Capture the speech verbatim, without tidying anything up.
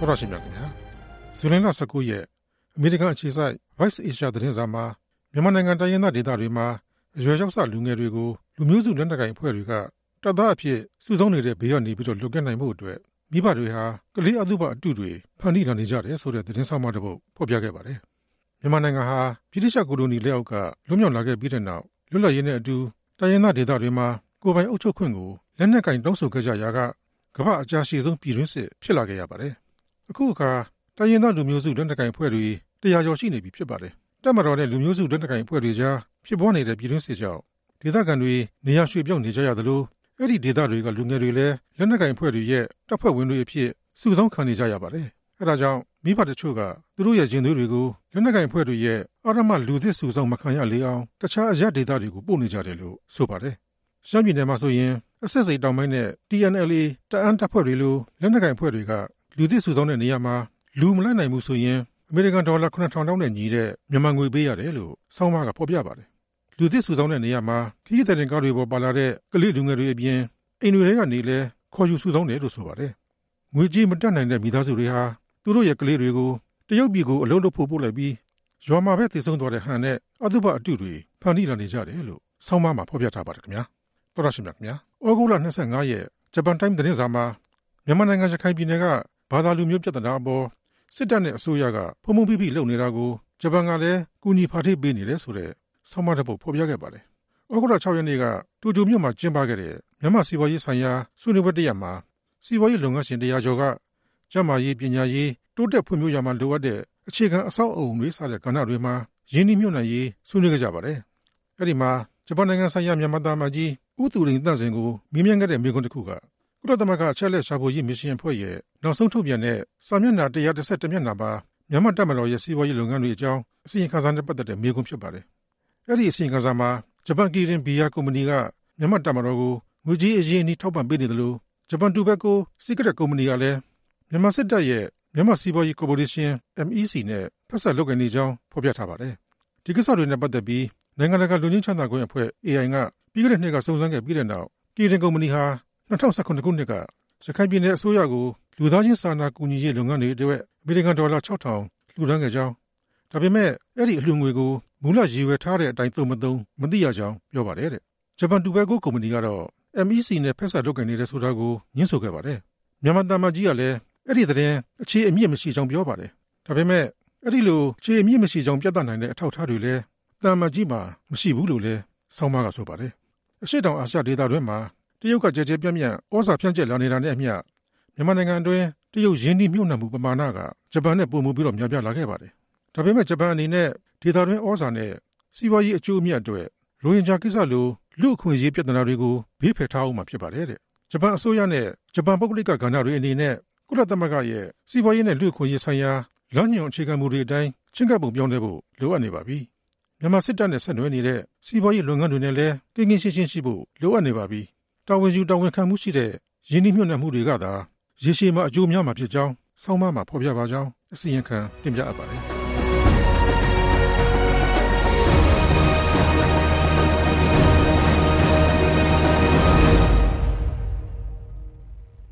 တော်ရရှိမြတ်ခင်ဗျာဇူလိုင်လ၁၉ရက်အမေရိကန်အခြေစိုက် Voice Asia သတင်းစာမှာမြန်မာနိုင်ငံတိုင်းရင်းသားဒေသတွေမှာအရွယ်ရောက်စလူငယ်တွေကိုလူမျိုးစုလက်နက်ကိုင်အဖွဲ့တွေကတပ်သားအဖြစ်စုဆောင်းနေတဲ့ဘေးကနေပြီးတော့လွတ်ကဲနိုင်မှုအတွက်မိဘတွေဟာကလေးအသုဘအတုတွေဖန်တီးလာနေကြတယ်ဆိုတဲ့သတင်းဆောင်မတစ်ပုဒ်ဖော်ပြခဲ့ပါတယ်မြန်မာနိုင်ငံဟာဗြိတိရှ်ကိုလိုနီလက်အောက်ကလွတ်မြောက်လာခဲ့ပြီးတဲ့နောက်လွတ်လပ်ရေးနဲ့အတူတိုင်းရင်းသားဒေသတွေမှာကိုယ်ပိုင်အုပ်ချုပ်ခွင့်ကိုလက်နက်ကင်တောင်းဆိုခဲ့ကြရာကကမ္ဘာအကြားရှိဆုံးပြည်တွင်းစစ်ဖြစ်လာခဲ့ရပါတယ်အခုအခါတိုင်းရင်းသားလူမျိုးစုလက်နက်ကင်အဖွဲ့တွေတရားကျော်ရှိနေပြီဖြစ်ပါတယ်တပ်မတော်နဲ့လူမျိုးစုလက်နက်ကင်အဖွဲ့တွေကြားဖြစ်ပွားနေတဲ့ပြည်တွင်းစစ်ကြောင့်ဒေသခံတွေနေရာရွှေ့ပြောင်းနေကြရသလိုအဲ့ဒီဒေသတွေကလူငယ်တွေလည်းလက်နက်ကင်အဖွဲ့တွေရဲ့တပ်ဖွဲ့ဝင်တွေအဖြစ်စုဆောင်းခံနေကြရပါတယ်အဲဒါကြောင့်မိဘတချို့ကသူတို့ရဲ့ရင်သွေးတွေကိုလက်နက်ကင်အဖွဲ့တွေရဲ့အာရမလူသစ်စုဆောင်းမခံရလေအောင်တခြားအရပ်ဒေသတွေကိုပို့နေကြတယ်လို့ဆိုပါတယ်ရှမ်းပြည်နယ်မှာဆိုရင်အဆက်စိတ်တောင်ပိုင်းနဲ့ T N L A တအန်းတပ်ဖွဲ့တွေလိုလက်နက်ကင်အဖွဲ့တွေကလူသစ်စုဆောင်းတဲ့နေရာမှာလူမလိုက်နိုင်ဘူးဆိုရင်အမေရိကန်ဒေါ်လာ ခုနှစ်ထောင်တောင်းနဲ့ညီတဲ့မြန်မာငွေပေးရတယ်လို့ဆောင်းပါးကဖော်ပြပါတယ်လူသစ်စုဆောင်းတဲ့နေရာမှာခရီးသည်တင်ကားတွေပေါ်ပါလာတဲ့ကလေးလူငယ်တွေအပြင်အိမ်တွေထဲကနေလည်းခေါ်ယူစုဆောင်းတယ်လို့ဆိုပါတယ်ငွေကြီးမတက်နိုင်တဲ့မိသားစုတွေဟာသူတို့ရဲ့ကလေးတွေကိုတရုတ်ပြည်ကိုအလုပ်လုပ်ဖို့ပို့လိုက်ပြီးရွာမှာပဲတည်ဆုံသွားတဲ့ဟန်နဲ့အသုဘအတုတွေဖန်တီးလာနေကြတယ်လို့ဆောင်းပါးမှာဖော်ပြထားပါတယ်ခင်ဗျာတော်ရရှိမြတ်ခင်ဗျာဩဂုတ်လ၂၅ရက်ဂျပန်တိုင်းသတင်းစာမှာမြန်မာနိုင်ငံရခိုင်ပြည်နယ်ကဘာသာလူမျိုးပြဿနာအပေါ်စစ်တပ်နဲ့အစိုးရကဖုံဖုံဖိဖိလုပ်နေတာကိုဂျပန်ကလည်းကူညီဖာထိပေးနေတယ်ဆိုတဲ့ဆောင်းပါးတစ်ပုဒ်ဖော်ပြခဲ့ပါတယ်ဩဂုတ်လ၆ရက်နေ့ကတိုကျိုမြို့မှာကျင်းပခဲ့တဲ့မြန်မာစီးပွားရေးဆိုင်ရာဆွေးနွေးပွဲတစ်ရပ်မှာစီးပွားရေးလုပ်ငန်းရှင်တရားကျော်ကကျန်းမာရေးပညာရေးတိုးတက်ဖွံ့ဖြိုးရမှာလိုအပ်တဲ့အခြေခံအဆောက်အအုံတွေစတဲ့ကဏ္ဍတွေမှာရင်းနှီးမြှုပ်နှံရေးဆွေးနွေးခဲ့ကြပါတယ်အဲ့ဒီမှာဂျပန်နိုင်ငံဆိုင်ရာမြန်မာသားမကြီးဦးသူရိန်တန့်စင်ကိုမြင်းမြန်းခဲ့တဲ့မိကွန်းတစ်ခုကကုလသမဂ္ဂအချက်အလက်ရှာဖွေရေးမစ်ရှင်အဖွဲ့ရဲ့နောက်ဆုံးထုတ်ပြန်တဲ့စာမျက်နှာ၁၁၁မျက်နှာပါမြန်မာတပ်မတော်ရဲ့စီးပွားရေးလုပ်ငန်းတွေအကြောင်းအစီရင်ခံစာနဲ့ပတ်သက်တဲ့မိကွန်းဖြစ်ပါတယ်အဲ့ဒီအစီရင်ခံစာမှာဂျပန်ကီရင်ဘီယာကုမ္ပဏီကမြန်မာတပ်မတော်ကိုငွေကြေးအရင်းအနှီးထောက်ပံ့ပေးနေတယ်လို့ဂျပန်တူဘက်ကိုစီကရက်ကုမ္ပဏီကလည်းမြန်မာစစ်တပ်ရဲ့မြန်မာစီးပွားရေးကော်ပိုရေးရှင်း M E C နဲ့ဖက်ဆက်လုပ်ကိုင်နေကြောင်းဖော်ပြထားပါတယ်ဒီကိစ္စတွေနဲ့ပတ်သက်ပြီးနိုင်ငံတကာလူချင်းချမ်းသာခွင့်အဖွဲ့ A I ကပြီးခဲ့တဲ့နှစ်ကစုံစမ်းခဲ့ပြီးတဲ့နောက်ကီရင်ကုမ္ပဏီဟာ၂၀၁၇ခုနှစ်ကရခိုင်ပြည်နယ်အစိုးရကိုလူသားချင်းစာနာကူညီရေးလုပ်ငန်းတွေအတွက်အမေရိကန်ဒေါ်လာ၆ထောင်လှူဒါန်းခဲ့ကြောင်းဒါပေမဲ့အဲ့ဒီအလှူငွေကိုမူလရည်ရွယ်ထားတဲ့အတိုင်းသုံးမသုံးမသိရကြောင်းပြောပါတယ်တဲ့ဂျပန်တူဘက်ကိုကုမ္ပဏီကတော့ M E C နဲ့ဖက်ဆက်လုပ်ကိုင်နေတဲ့ဆိုတာကိုညှင်းဆိုခဲ့ပါတယ်မြန်မာတမကြီးကလည်းအဲ့ဒီသတင်းအခြေအမြစ်မရှိကြောင်းပြောပါတယ်ဒါပေမဲ့အဲ့ဒီလိုအခြေအမြစ်မရှိကြောင်းပြသနိုင်တဲ့အထောက်အထားတွေလည်းတမကြီးမှာမရှိဘူးလို့လည်းဆောင်းပါးကဆိုပါတယ်အရှေ့တောင်အာရှဒေသတွင်းမှာတရုတ်ကကြဲကြဲပြန့်ပြန့်ဩဇာဖြန့်ကျက်လာနေတာနဲ့အမျှမြန်မာနိုင်ငံအတွင်းတရုတ်ရင်းနှီးမြှုပ်နှံမှုပမာဏကဂျပန်နဲ့ပိုမိုပြီးတော့များပြားလာခဲ့ပါတယ်ဒါပေမဲ့ဂျပန်အနေနဲ့ဒေသတွင်းဩဇာနဲ့စီးပွားရေးအကျိုးအမြတ်အတွက်ရိုဟင်ဂျာကိစ္စလိုလူအခွင့်အရေးပြဿနာတွေကိုဘေးဖယ်ထားအောင်မှာဖြစ်ပါတယ်တဲ့ဂျပန်အစိုးရနဲ့ဂျပန်ပုဂ္ဂလိကကဏ္ဍတွေအနေနဲ့ကုလသမဂ္ဂရဲ့စီးပွားရေးနဲ့လူ့အခွင့်အရေးဆိုင်ရာလမ်းညွှန်အခြေခံမူတွေအတိုင်းချင့်ကပ်ပုံပြောင်းလဲဖို့လိုအပ်နေပါပြီမြန်မာစစ်တပ်နဲ့ဆက်နွယ်နေတဲ့စီးပွားရေးလုပ်ငန်းတွေနဲ့လည်းကင်းကင်းရှင်းရှင်းရှိဖို့လိုအပ်နေပါပြီတာဝန်ယူတာဝန်ခံမှုရှိတဲ့ရင်းနှီးမြှုပ်နှံမှုတွေကသာရေရှည်မှာအကျိုးများမှာဖြစ်ကြောင်းဆောင်းပါးမှာဖော်ပြပါကြောင်းအစီရင်ခံတင်ပြအပ်ပါတယ်